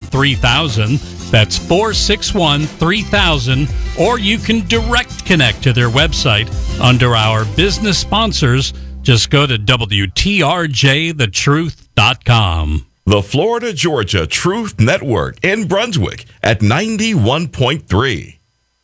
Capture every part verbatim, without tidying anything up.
three thousand. That's four six one, three thousand. Or you can direct connect to their website under our business sponsors. Just go to W T R J the truth dot com. The Florida Georgia Truth Network in Brunswick at ninety-one point three.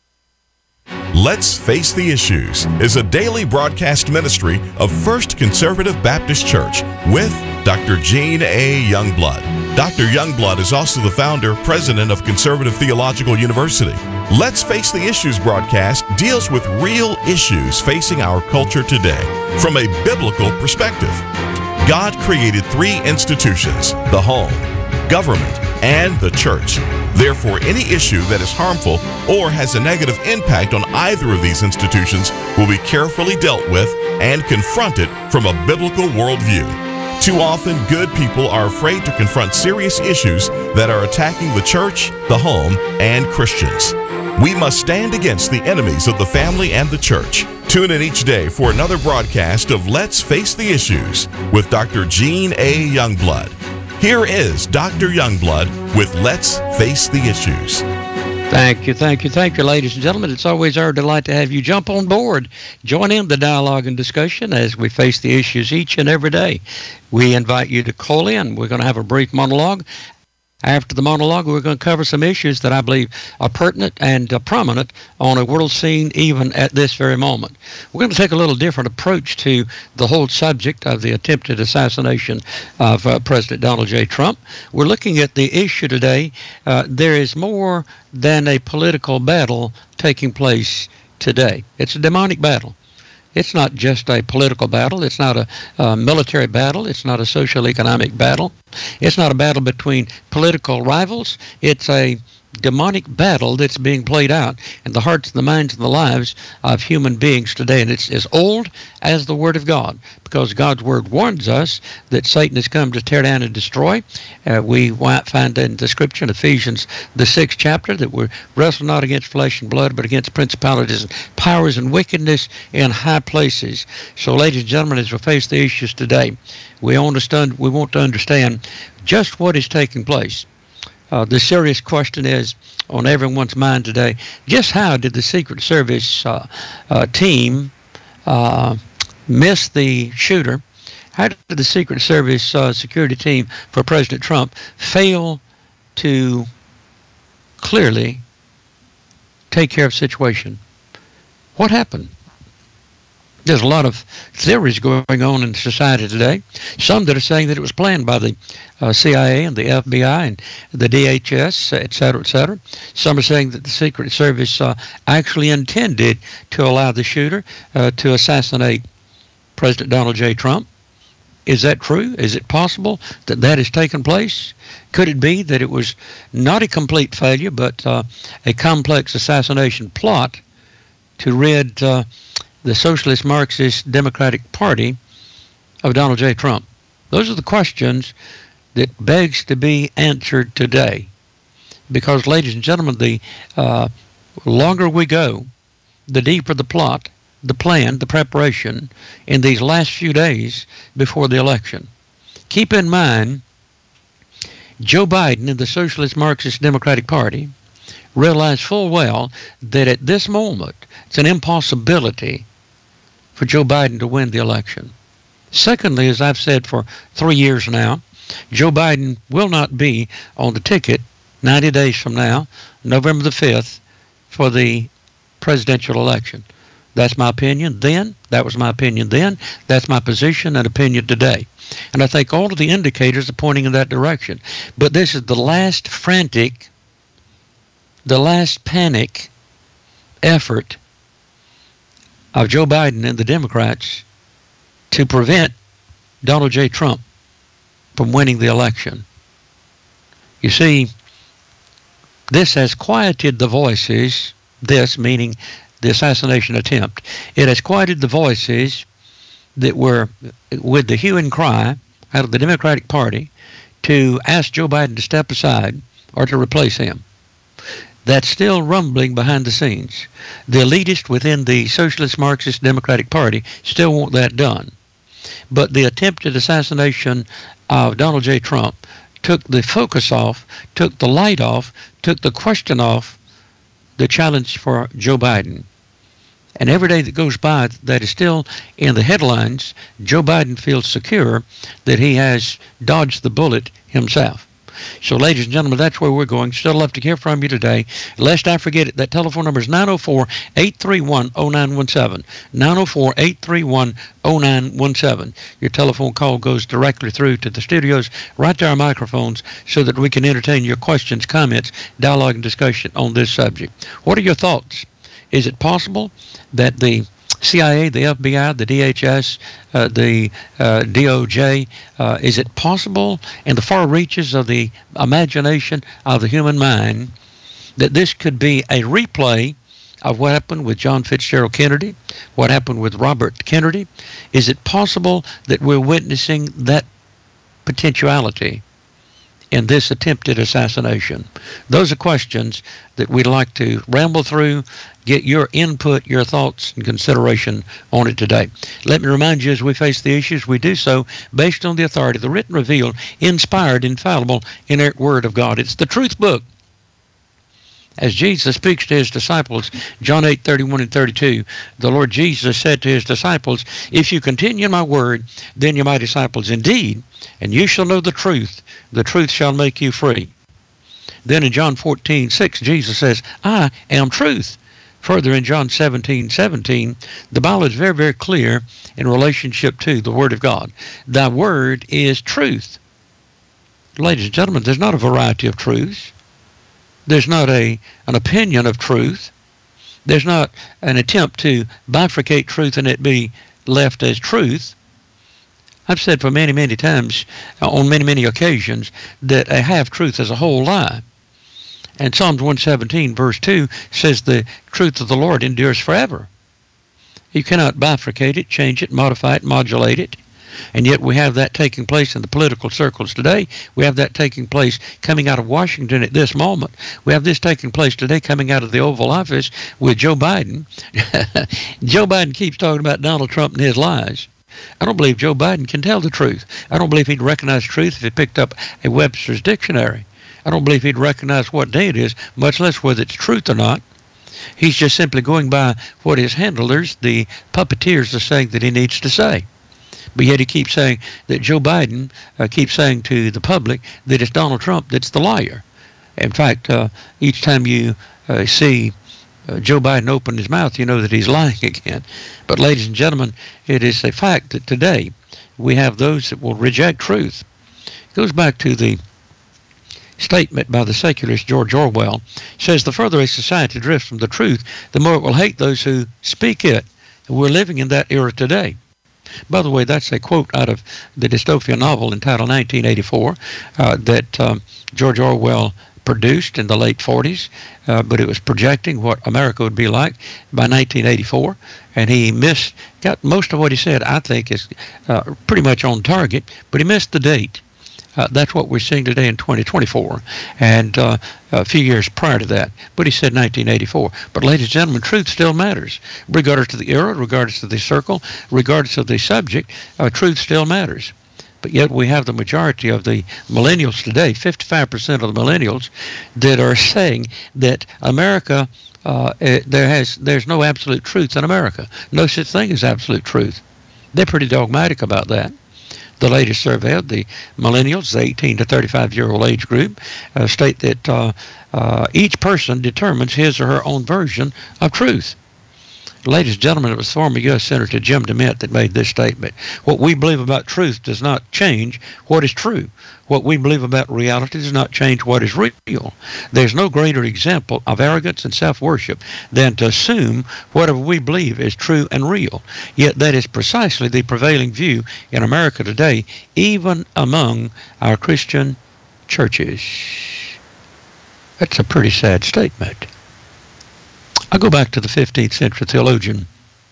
Let's Face the Issues is a daily broadcast ministry of First Conservative Baptist Church with Doctor Gene A. Youngblood. Doctor Youngblood is also the founder, president of Conservative Theological University. Let's Face the Issues broadcast deals with real issues facing our culture today from a biblical perspective. God created three institutions: the home, government, and the church. Therefore, any issue that is harmful or has a negative impact on either of these institutions will be carefully dealt with and confronted from a biblical worldview. Too often, good people are afraid to confront serious issues that are attacking the church, the home, and Christians. We must stand against the enemies of the family and the church. Tune in each day for another broadcast of Let's Face the Issues with Doctor Gene A. Youngblood. Here is Doctor Youngblood with Let's Face the Issues. Thank you, thank you, thank you, ladies and gentlemen. It's always our delight to have you jump on board. Join in the dialogue and discussion as we face the issues each and every day. We invite you to call in. We're going to have a brief monologue. After the monologue, we're going to cover some issues that I believe are pertinent and uh, prominent on a world scene even at this very moment. We're going to take a little different approach to the whole subject of the attempted assassination of uh, President Donald J. Trump. We're looking at the issue today. Uh, there is more than a political battle taking place today. It's a demonic battle. It's not just a political battle. It's not a, a military battle. It's not a social economic battle. It's not a battle between political rivals. It's a demonic battle that's being played out in the hearts and the minds and the lives of human beings today. And it's as old as the Word of God, because God's Word warns us that Satan has come to tear down and destroy. Uh, we find in the Scripture in Ephesians, the sixth chapter, that we wrestle not against flesh and blood, but against principalities and powers and wickedness in high places. So, ladies and gentlemen, as we face the issues today, we understand, we want to understand just what is taking place. Uh, the serious question is on everyone's mind today: just how did the Secret Service uh, uh, team uh, miss the shooter? How did the Secret Service uh, security team for President Trump fail to clearly take care of the situation? What happened? There's a lot of theories going on in society today. Some that are saying that it was planned by the uh, C I A and the F B I and the D H S, et cetera, et cetera. Some are saying that the Secret Service uh, actually intended to allow the shooter uh, to assassinate President Donald J. Trump. Is that true? Is it possible that that has taken place? Could it be that it was not a complete failure, but uh, a complex assassination plot to rid uh, the Socialist Marxist Democratic Party of Donald J. Trump? Those are the questions that begs to be answered today. Because, ladies and gentlemen, the uh, longer we go, the deeper the plot, the plan, the preparation in these last few days before the election. Keep in mind, Joe Biden and the Socialist Marxist Democratic Party realize full well that at this moment, it's an impossibility for Joe Biden to win the election. Secondly, as I've said for three years now, Joe Biden will not be on the ticket ninety days from now, November the fifth, for the presidential election. That's my opinion then. That was my opinion then. That's my position and opinion today. And I think all of the indicators are pointing in that direction. But this is the last frantic, the last panic effort of Joe Biden and the Democrats to prevent Donald J. Trump from winning the election. You see, this has quieted the voices, this meaning the assassination attempt, it has quieted the voices that were with the hue and cry out of the Democratic Party to ask Joe Biden to step aside or to replace him. That's still rumbling behind the scenes. The elitists within the Socialist Marxist Democratic Party still want that done. But the attempted assassination of Donald J. Trump took the focus off, took the light off, took the question off the challenge for Joe Biden. And every day that goes by that is still in the headlines, Joe Biden feels secure that he has dodged the bullet himself. So, ladies and gentlemen, that's where we're going. Still love to hear from you today. Lest I forget it, that telephone number is nine oh four, eight three one, oh nine one seven. nine oh four, eight three one, oh nine one seven. Your telephone call goes directly through to the studios, right to our microphones, so that we can entertain your questions, comments, dialogue, and discussion on this subject. What are your thoughts? Is it possible that the C I A, the F B I, the D H S, uh, the uh, D O J, uh, is it possible in the far reaches of the imagination of the human mind that this could be a replay of what happened with John Fitzgerald Kennedy, what happened with Robert Kennedy? Is it possible that we're witnessing that potentiality in this attempted assassination? Those are questions that we'd like to ramble through, get your input, your thoughts, and consideration on it today. Let me remind you, as we face the issues, we do so based on the authority of the written, revealed, inspired, infallible, inerrant Word of God. It's the truth book. As Jesus speaks to his disciples, John eight, thirty-one and thirty-two, the Lord Jesus said to his disciples, "If you continue in my word, then you're my disciples indeed, and you shall know the truth. The truth shall make you free." Then in John fourteen, six, Jesus says, "I am truth." Further, in John seventeen, seventeen, the Bible is very, very clear in relationship to the Word of God. Thy word is truth. Ladies and gentlemen, there's not a variety of truths. There's not a an opinion of truth. There's not an attempt to bifurcate truth and it be left as truth. I've said for many, many times, uh, on many, many occasions, that a half-truth is a whole lie. And Psalms one seventeen, verse two, says the truth of the Lord endures forever. You cannot bifurcate it, change it, modify it, modulate it. And yet we have that taking place in the political circles today. We have that taking place coming out of Washington at this moment. We have this taking place today coming out of the Oval Office with Joe Biden. Joe Biden keeps talking about Donald Trump and his lies. I don't believe Joe Biden can tell the truth. I don't believe he'd recognize truth if he picked up a Webster's dictionary. I don't believe he'd recognize what day it is, much less whether it's truth or not. He's just simply going by what his handlers, the puppeteers, are saying that he needs to say. But yet he keeps saying that Joe Biden uh, keeps saying to the public that it's Donald Trump that's the liar. In fact, uh, each time you uh, see uh, Joe Biden open his mouth, you know that he's lying again. But ladies and gentlemen, it is a fact that today we have those that will reject truth. It goes back to the statement by the secularist George Orwell. It says, "The further a society drifts from the truth, the more it will hate those who speak it." And we're living in that era today. By the way, that's a quote out of the dystopian novel entitled nineteen eighty-four uh, that um, George Orwell produced in the late forties, uh, but it was projecting what America would be like by nineteen eighty-four, and he missed, got most of what he said, I think, is uh, pretty much on target, but he missed the date. Uh, that's what we're seeing today in twenty twenty-four, and uh, a few years prior to that. But he said nineteen eighty-four. But ladies and gentlemen, truth still matters. Regardless of the era, regardless of the circle, regardless of the subject, uh, truth still matters. But yet we have the majority of the millennials today, fifty-five percent of the millennials, that are saying that America, uh, there has there's no absolute truth in America. No such thing as absolute truth. They're pretty dogmatic about that. The latest survey of the millennials, the eighteen to thirty-five year old age group, uh, state that uh, uh, each person determines his or her own version of truth. Ladies and gentlemen, it was former U S Senator Jim DeMint that made this statement. What we believe about truth does not change what is true. What we believe about reality does not change what is real. There's no greater example of arrogance and self-worship than to assume whatever we believe is true and real. Yet that is precisely the prevailing view in America today, even among our Christian churches. That's a pretty sad statement. I go back to the fifteenth century theologian,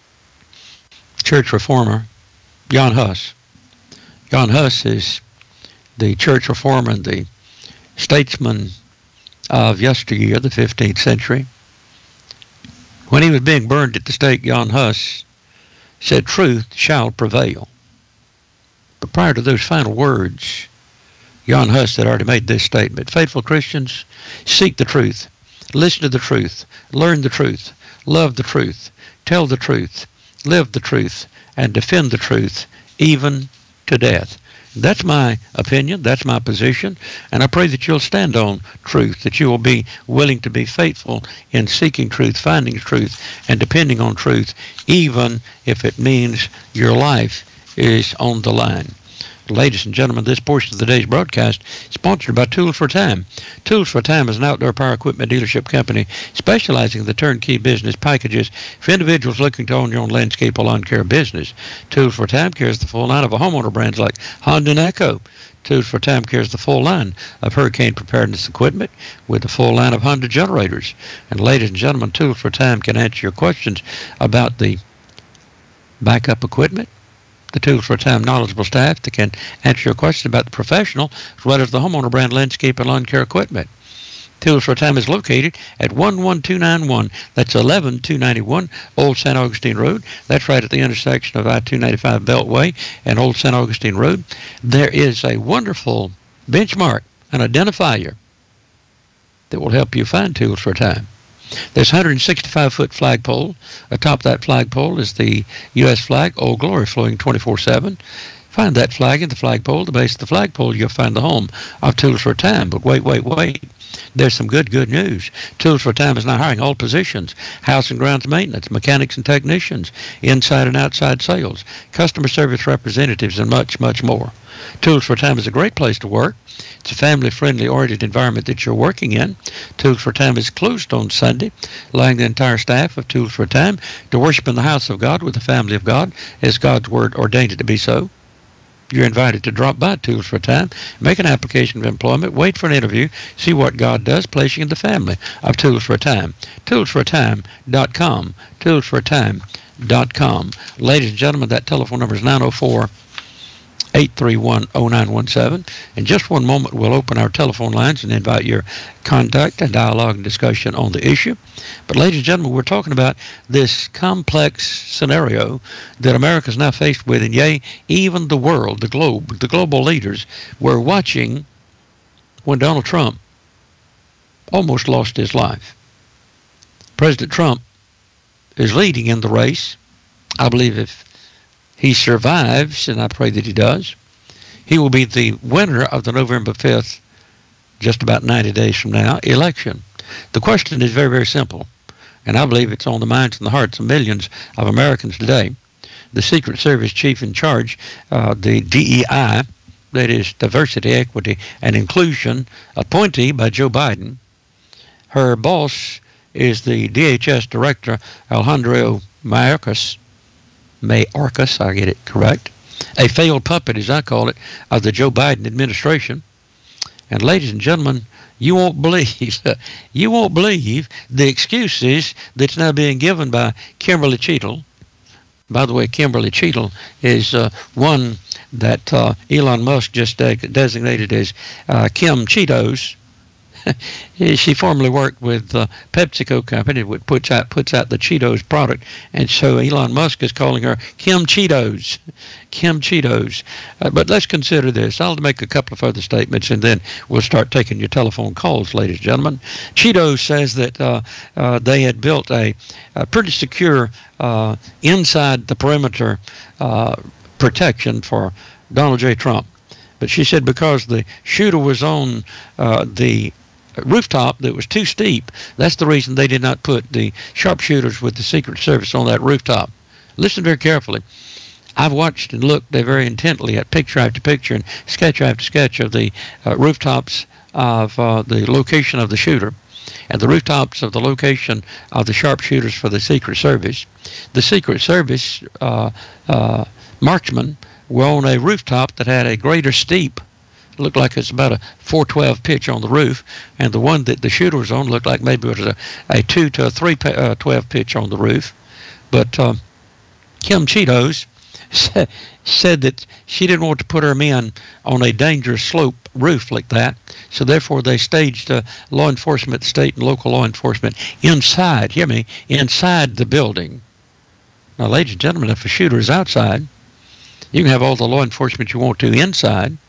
church reformer, Jan Hus. Jan Hus is the church reformer and the statesman of yesteryear, the fifteenth century. When he was being burned at the stake, Jan Hus said, "Truth shall prevail." But prior to those final words, Jan Hus had already made this statement. Faithful Christians, seek the truth, listen to the truth, learn the truth, love the truth, tell the truth, live the truth, and defend the truth, even to death. That's my opinion. That's my position. And I pray that you'll stand on truth, that you will be willing to be faithful in seeking truth, finding truth, and depending on truth, even if it means your life is on the line. Ladies and gentlemen, this portion of the day's broadcast is sponsored by Tools for Time. Tools for Time is an outdoor power equipment dealership company specializing in the turnkey business packages for individuals looking to own your own landscape or lawn care business. Tools for Time carries the full line of homeowner brands like Honda and Echo. Tools for Time carries the full line of hurricane preparedness equipment with the full line of Honda generators. And ladies and gentlemen, Tools for Time can answer your questions about the backup equipment. The Tools for Time knowledgeable staff that can answer your question about the professional as well as the homeowner brand landscape and lawn care equipment. Tools for Time is located at one one two nine one. That's eleven two ninety-one Old Saint Augustine Road. That's right at the intersection of I two ninety-five Beltway and Old Saint Augustine Road. There is a wonderful benchmark, an identifier that will help you find Tools for Time. There's a one hundred sixty-five foot flagpole. Atop that flagpole is the U S flag, Old Glory, flowing twenty-four seven. Find that flag in the flagpole. At the base of the flagpole, you'll find the home of Tools for Time. But wait, wait, wait. There's some good, good news. Tools for Time is now hiring all positions: house and grounds maintenance, mechanics and technicians, inside and outside sales, customer service representatives, and much, much more. Tools for Time is a great place to work. It's a family-friendly, oriented environment that you're working in. Tools for Time is closed on Sunday, allowing the entire staff of Tools for Time to worship in the house of God with the family of God as God's Word ordained it to be so. You're invited to drop by Tools for Time, make an application of employment, wait for an interview, see what God does, place you in the family of Tools for Time. tools for time dot com. tools for time dot com. Ladies and gentlemen, that telephone number is nine oh four, eight three one, oh nine one seven. In just one moment, we'll open our telephone lines and invite your contact and dialogue and discussion on the issue. But ladies and gentlemen, we're talking about this complex scenario that America is now faced with, and yea, even the world, the globe, the global leaders were watching when Donald Trump almost lost his life. President Trump is leading in the race. I believe if he survives, and I pray that he does, he will be the winner of the November fifth, just about ninety days from now, election. The question is very, very simple, and I believe it's on the minds and the hearts of millions of Americans today. The Secret Service chief in charge, uh, the D E I, that is Diversity, Equity, and Inclusion, appointee by Joe Biden. Her boss is the D H S director, Alejandro Mayorkas, Mayorkas, I get it correct, a failed puppet, as I call it, of the Joe Biden administration. And ladies and gentlemen, you won't believe, you won't believe the excuses that's now being given by Kimberly Cheatle. By the way, Kimberly Cheatle is uh, one that uh, Elon Musk just de- designated as uh, Kim Cheetos. She formerly worked with the uh, PepsiCo company, which puts out puts out the Cheetos product, and so Elon Musk is calling her Kim Cheetos, Kim Cheetos. Uh, but let's consider this. I'll make a couple of further statements, and then we'll start taking your telephone calls, ladies and gentlemen. Cheetos says that uh, uh, they had built a, a pretty secure uh, inside the perimeter uh, protection for Donald J. Trump, but she said because the shooter was on uh, the rooftop that was too steep, that's the reason they did not put the sharpshooters with the Secret Service on that rooftop. Listen very carefully. I've watched and looked very intently at picture after picture and sketch after sketch of the uh, rooftops of uh, the location of the shooter and the rooftops of the location of the sharpshooters for the Secret Service. The Secret Service uh, uh, marksmen were on a rooftop that had a greater steep. Looked like it's about a four twelve pitch on the roof, and the one that the shooter was on looked like maybe it was a, a two to a three twelve pitch on the roof. But uh, Kim Cheetos said, said that she didn't want to put her men on a dangerous slope roof like that, so therefore they staged uh, law enforcement, state and local law enforcement inside, hear me, inside the building. Now, ladies and gentlemen, if a shooter is outside, you can have all the law enforcement you want to inside,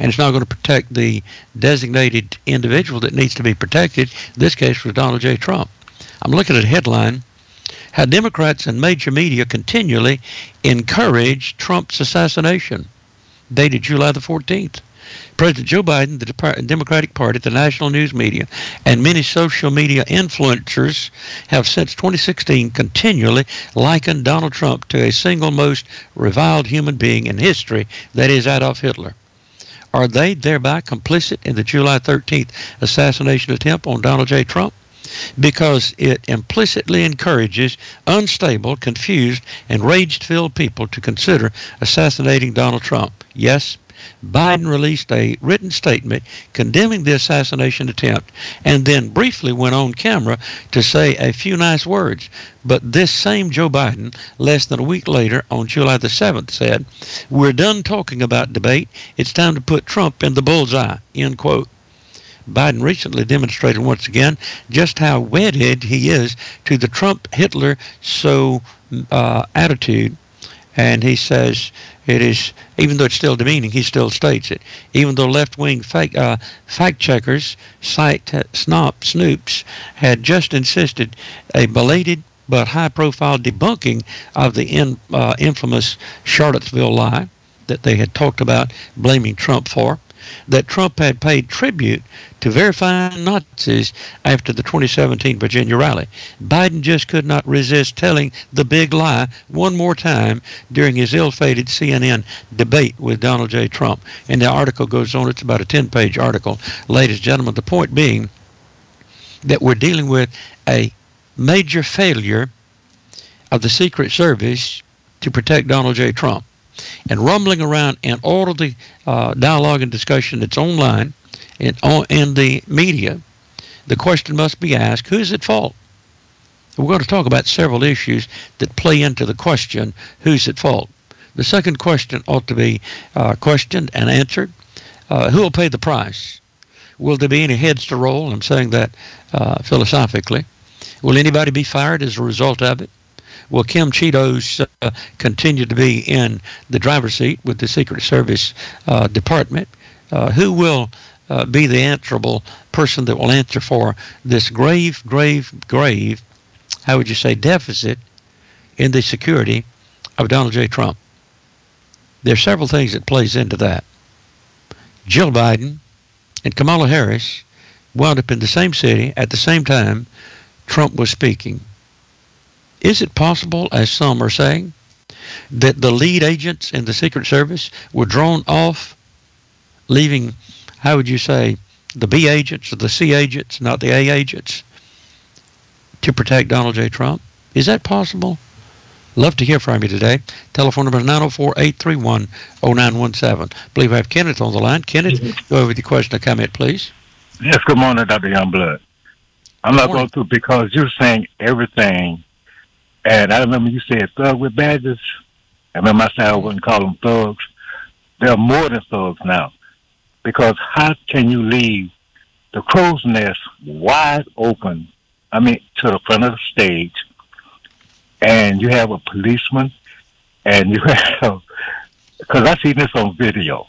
and it's not going to protect the designated individual that needs to be protected. In this case was Donald J. Trump. I'm looking at a headline, how Democrats and major media continually encourage Trump's assassination, dated July the fourteenth. President Joe Biden, the Democratic Party, the national news media, and many social media influencers have since twenty sixteen continually likened Donald Trump to a single most reviled human being in history, that is Adolf Hitler. Are they thereby complicit in the July thirteenth assassination attempt on Donald J. Trump? Because it implicitly encourages unstable, confused, and rage-filled people to consider assassinating Donald Trump. Yes, Biden released a written statement condemning the assassination attempt and then briefly went on camera to say a few nice words. But this same Joe Biden, less than a week later, on July the seventh, said, "We're done talking about debate. It's time to put Trump in the bullseye," end quote. Biden recently demonstrated once again just how wedded he is to the Trump-Hitler so uh, attitude. And he says it is, even though it's still demeaning, he still states it. Even though left-wing fake, uh, fact-checkers, site uh, snop, snoops, had just insisted a belated but high-profile debunking of the in, uh, infamous Charlottesville lie that they had talked about blaming Trump for, that Trump had paid tribute to verifying Nazis after the twenty seventeen Virginia rally. Biden just could not resist telling the big lie one more time during his ill-fated C N N debate with Donald J. Trump. And the article goes on. It's about a ten-page article. Ladies and gentlemen, the point being that we're dealing with a major failure of the Secret Service to protect Donald J. Trump. And rumbling around in all of the uh, dialogue and discussion that's online and on in the media, the question must be asked, who's at fault? We're going to talk about several issues that play into the question, who's at fault? The second question ought to be uh, questioned and answered. Uh, who will pay the price? Will there be any heads to roll? I'm saying that uh, philosophically. Will anybody be fired as a result of it? Will Kim Cheetos uh, continue to be in the driver's seat with the Secret Service uh, Department? Uh, who will uh, be the answerable person that will answer for this grave, grave, grave, how would you say, deficit in the security of Donald J. Trump? There are several things that plays into that. Jill Biden and Kamala Harris wound up in the same city at the same time Trump was speaking. Is it possible, as some are saying, that the lead agents in the Secret Service were drawn off, leaving, how would you say, the B agents or the C agents, not the A agents, to protect Donald J. Trump? Is that possible? Love to hear from you today. Telephone number nine oh four, eight three one, oh nine one seven. I believe I have Kenneth on the line. Kenneth, go over with your question or comment, please. Yes, good morning, Doctor Youngblood. I'm not going through because you're saying everything. And I remember you said thug with badges. I remember I said I wouldn't call them thugs. They're more than thugs now. Because how can you leave the crow's nest wide open, I mean, to the front of the stage, and you have a policeman, and you have, because I seen this on video,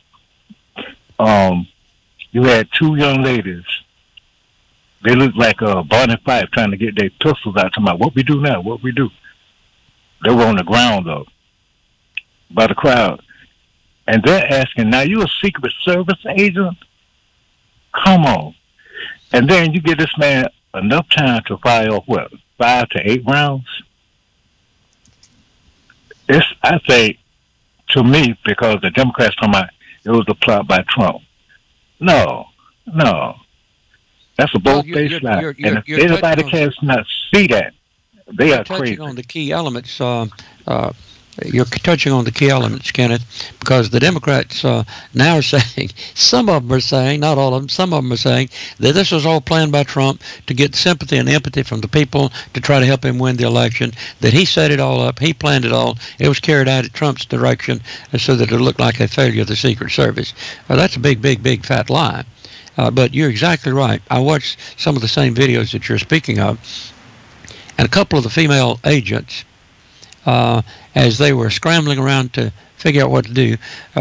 um, you had two young ladies. They looked like uh, Barney Fife trying to get their pistols out, talking about what we do now, what we do. They were on the ground, though, by the crowd. And they're asking, now you a Secret Service agent? Come on. And then you give this man enough time to fire off, what, five to eight rounds? It's, I say, to me, because the Democrats talking about it was a plot by Trump. No, no. That's a bold-faced lie. You're, you're, and if anybody cannot see that, they are crazy. Touching on the key elements, uh, uh, you're touching on the key elements, Kenneth, because the Democrats uh, now are saying, some of them are saying, not all of them, some of them are saying that this was all planned by Trump to get sympathy and empathy from the people to try to help him win the election, that he set it all up, he planned it all, it was carried out at Trump's direction so that it looked like a failure of the Secret Service. Well, that's a big, big, big fat lie. Uh, but you're exactly right. I watched some of the same videos that you're speaking of, and a couple of the female agents, uh, as they were scrambling around to figure out what to do, uh, they were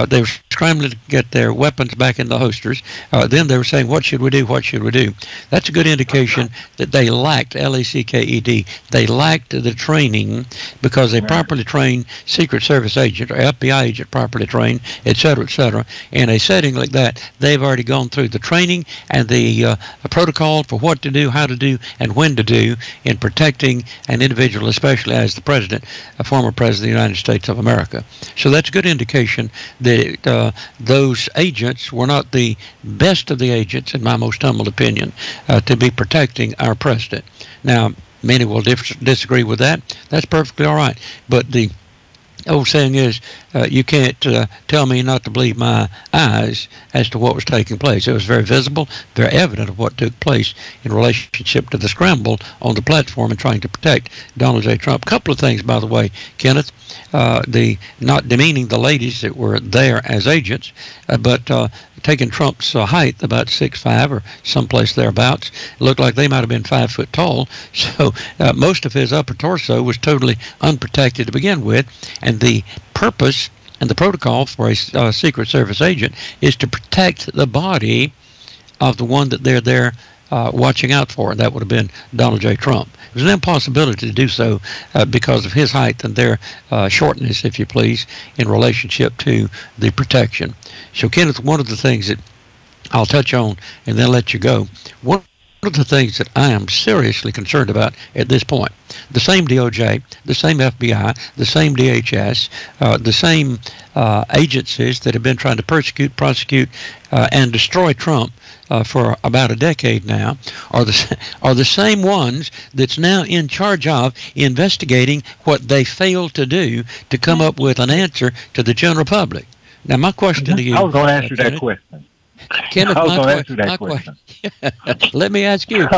scrambling to get their weapons back in the holsters. Uh, then they were saying, what should we do? What should we do? That's a good indication that they lacked, L A C K E D, they lacked the training, because a properly trained Secret Service agent or F B I agent, properly trained, et cetera, et cetera, in a setting like that, they've already gone through the training and the uh, protocol for what to do, how to do, and when to do in protecting an individual, especially as the president, a former president of the United States of America. So that's a good indication that it, uh, those agents were not the best of the agents, in my most humble opinion, uh, to be protecting our president. Now, many will dif- disagree with that. That's perfectly all right. But the old saying is, uh, you can't uh, tell me not to believe my eyes as to what was taking place. It was very visible, very evident of what took place in relationship to the scramble on the platform and trying to protect Donald J. Trump. A couple of things, by the way, Kenneth. Uh, the not demeaning the ladies that were there as agents, uh, but uh, taking Trump's uh, height, about six five or someplace thereabouts. It looked like they might have been five foot tall. So uh, most of his upper torso was totally unprotected to begin with. And the purpose and the protocol for a uh, Secret Service agent is to protect the body of the one that they're there uh, watching out for. And that would have been Donald J. Trump. It was an impossibility to do so uh, because of his height and their uh, shortness, if you please, in relationship to the protection. So, Kenneth, one of the things that I'll touch on and then let you go, one of the things that I am seriously concerned about at this point, the same D O J, the same F B I, the same D H S, uh, the same uh, agencies that have been trying to persecute, prosecute, uh, and destroy Trump Uh, for about a decade now, are the are the same ones that's now in charge of investigating what they failed to do to come up with an answer to the general public. Now, my question to you, I was going to ask uh, you Kenneth, that question. Kenneth, I was my, going to que- ask you that my question. question. Let me ask you.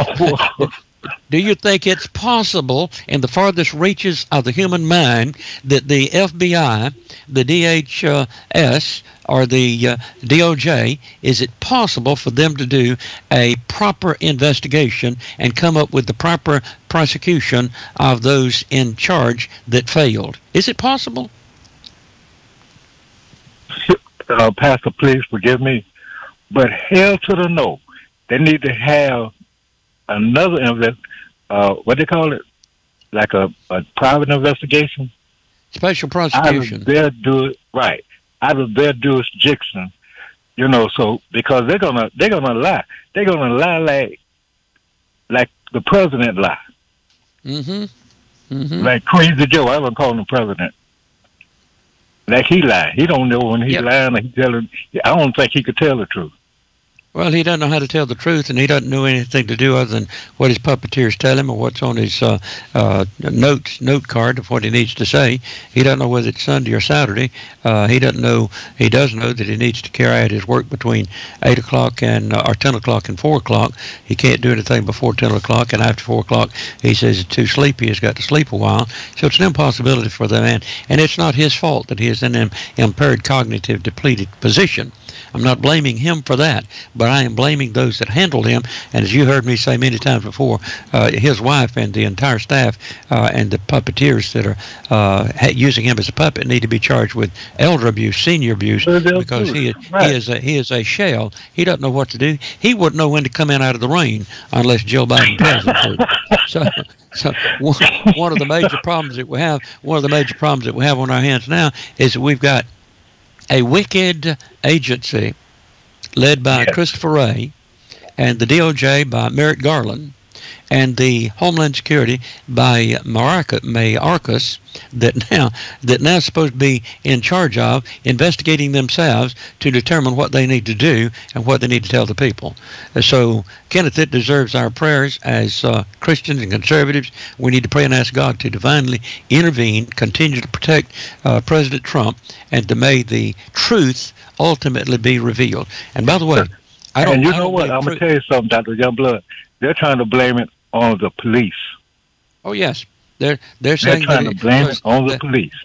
Do you think it's possible in the farthest reaches of the human mind that the F B I, the D H S, or the uh, D O J, is it possible for them to do a proper investigation and come up with the proper prosecution of those in charge that failed? Is it possible? Uh, Pastor, please forgive me, but hell to the no. They need to have another invest, uh, what they call it, like a, a private investigation. Special prosecution. Out of their do right, out of their jurisdiction, you know. So because they're gonna they're gonna lie, they're gonna lie like like the president lie. Mm-hmm. Mm-hmm. Like Crazy Joe, I wouldn't call him president. Like he lied. He don't know when he's yep. lying or he telling. I don't think he could tell the truth. Well, he doesn't know how to tell the truth, and he doesn't know anything to do other than what his puppeteers tell him or what's on his uh, uh, notes note card of what he needs to say. He doesn't know whether it's Sunday or Saturday. Uh, he doesn't know. He does know that he needs to carry out his work between eight o'clock and uh, or ten o'clock and four o'clock. He can't do anything before ten o'clock, and after four o'clock, he says he's too sleepy. He's got to sleep a while. So it's an impossibility for the man, and it's not his fault that he is in an impaired cognitive depleted position. I'm not blaming him for that, but I am blaming those that handled him. And as you heard me say many times before, uh, his wife and the entire staff uh, and the puppeteers that are uh, using him as a puppet need to be charged with elder abuse, senior abuse, because he right. he is a, he is a shell. He doesn't know what to do. He wouldn't know when to come in out of the rain unless Joe Biden president would. So. So one, one of the major problems that we have, one of the major problems that we have on our hands now is that we've got a wicked agency led by yes. Christopher Wray, and the D O J by Merrick Garland, and the Homeland Security by Mayorkas that now that now is supposed to be in charge of investigating themselves to determine what they need to do and what they need to tell the people. So, Kenneth, it deserves our prayers as uh, Christians and conservatives. We need to pray and ask God to divinely intervene, continue to protect uh, President Trump, and to may the truth ultimately be revealed. And by the way, I don't. And you I know don't what? I'm gonna tell you something, Doctor Youngblood. They're trying to blame it on the police. Oh yes, they're they're saying they're trying that to blame it on the that, police.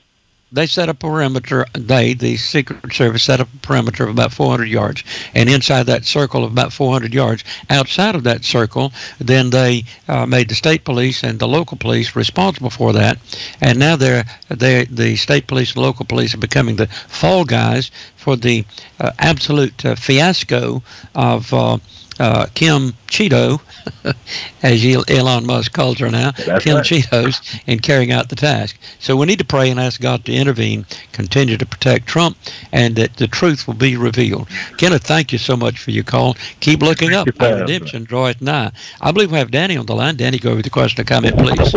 They set a perimeter, they, the Secret Service, set up a perimeter of about four hundred yards. And inside that circle of about four hundred yards, outside of that circle, then they uh, made the state police and the local police responsible for that. And now they're, they're, the state police and local police are becoming the fall guys for the uh, absolute uh, fiasco of uh, uh, Kim Cheeto, as Elon Musk calls her now, That's Kim right. Cheetos, in carrying out the task. So we need to pray and ask God to intervene, continue to protect Trump, and that the truth will be revealed. Kenneth, thank you so much for your call. Keep looking up. Thank you, Our redemption draweth nigh. I believe we have Danny on the line. Danny, go with the question or comment, please.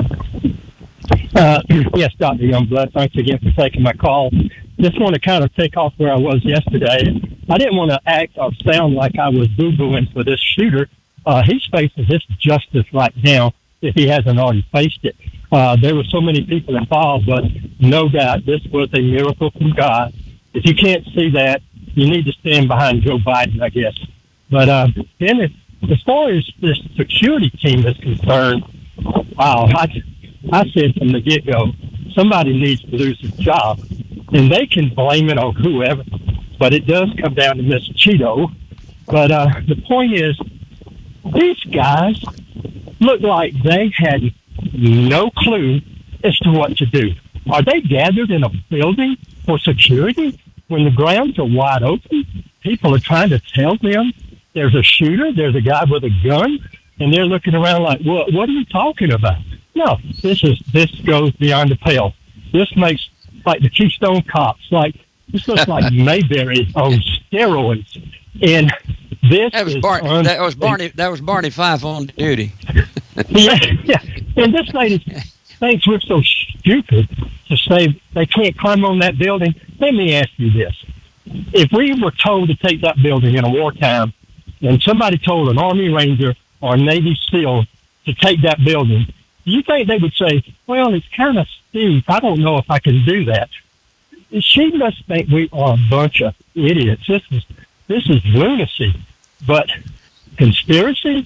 Uh, yes, Doctor Youngblood, thanks again for taking my call. Just want to kind of take off where I was yesterday. I didn't want to act or sound like I was boo-booing for this shooter. Uh, he's facing this justice right now if he hasn't already faced it. Uh, there were so many people involved, but no doubt this was a miracle from God. If you can't see that, you need to stand behind Joe Biden, I guess. But uh, then as, as far as this security team is concerned, wow, I, I said from the get-go, somebody needs to lose his job. And they can blame it on whoever, but it does come down to Miss Cheeto. But uh, the point is, these guys look like they had no clue as to what to do. Are they gathered in a building for security when the grounds are wide open? People are trying to tell them there's a shooter, there's a guy with a gun, and they're looking around like, what, what are you talking about? No, this is this goes beyond the pale. This makes like the Keystone Cops, like this looks like Mayberry on steroids, and this That was is Barney. un- That was Barney. That was Barney Fife on duty. yeah, yeah. And this lady thinks we're so stupid to say they can't climb on that building. Let me ask you this: if we were told to take that building in a wartime, and somebody told an Army Ranger or a Navy SEAL to take that building, do you think they would say, well, it's kind of steep. I don't know if I can do that. She must think we are a bunch of idiots. This is this is lunacy. But conspiracy,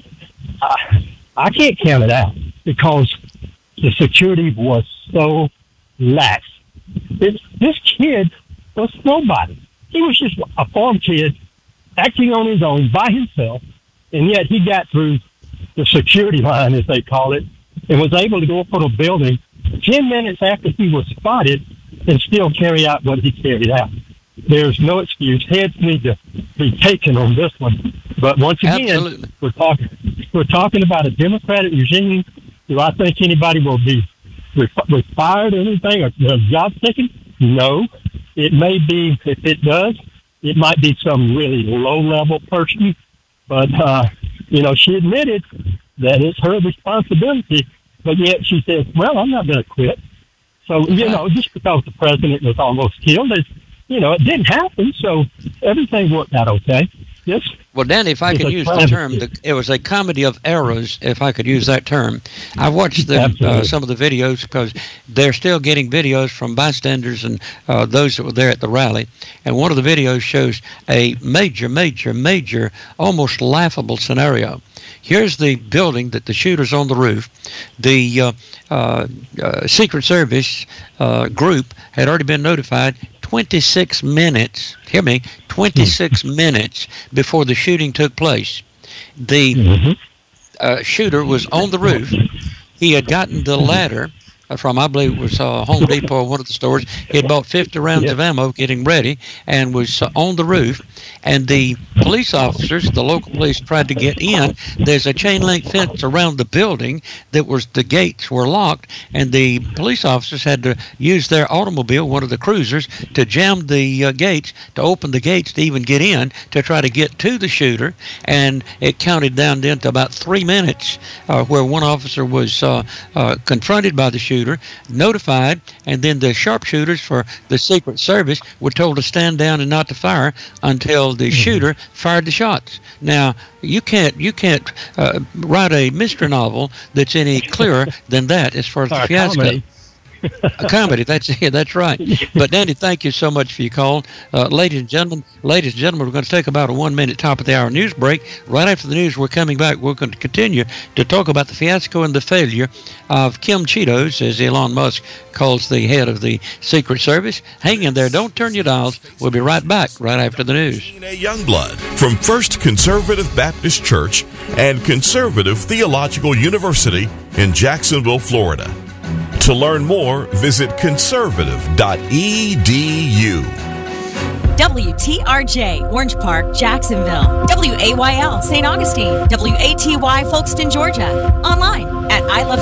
I, I can't count it out because the security was so lax. This, this kid was nobody. He was just a farm kid acting on his own by himself, and yet he got through the security line, as they call it, and was able to go up on a building ten minutes after he was spotted and still carry out what he carried out. There's no excuse. Heads need to be taken on this one. But once again, Absolutely. we're talking we're talking about a Democratic regime. Do I think anybody will be re- re- fired or anything or uh, job taken? No. It may be, if it does, it might be some really low-level person. But, uh, you know, she admitted that it's her responsibility, but yet she said, well, I'm not going to quit. So, you know, just because the president was almost killed, it's, you know, it didn't happen, so everything worked out okay. Yes. Well, Danny, if I It's could a use the travesty. term, the, it was a comedy of errors, if I could use that term. I watched the, uh, Absolutely. some of the videos because they're still getting videos from bystanders and uh, those that were there at the rally. And one of the videos shows a major, major, major, almost laughable scenario. Here's the building that the shooter's on the roof. The uh, uh, uh, Secret Service uh, group had already been notified twenty-six minutes, hear me, twenty-six minutes before the shooting took place. The Mm-hmm. uh, shooter was on the roof. He had gotten the ladder from, I believe it was uh, Home Depot or one of the stores. He had bought fifty rounds Yeah. of ammo getting ready and was uh, on the roof. And the police officers, the local police, tried to get in. There's a chain link fence around the building that was, the gates were locked, and the police officers had to use their automobile, one of the cruisers, to jam the uh, gates, to open the gates to even get in, to try to get to the shooter. And it counted down then to about three minutes uh, where one officer was uh, uh, confronted by the shooter, notified, and then the sharpshooters for the Secret Service were told to stand down and not to fire until the shooter fired the shots. Now, you can't you can't uh, write a mystery novel that's any clearer than that as far as the Or fiasco. comedy. A comedy. That's yeah, that's right. But Danny, thank you so much for your call, uh, ladies and gentlemen. Ladies and gentlemen, we're going to take about a one-minute top of the hour news break. Right after the news, we're coming back. We're going to continue to talk about the fiasco and the failure of Kim Cheetos, as Elon Musk calls the head of the Secret Service. Hang in there. Don't turn your dials. We'll be right back right after the news. Gene A. Youngblood from First Conservative Baptist Church and Conservative Theological University in Jacksonville, Florida. To learn more, visit conservative dot e d u. W T R J, Orange Park, Jacksonville. W A Y L, Saint Augustine. W A T Y, Folkston, Georgia. Online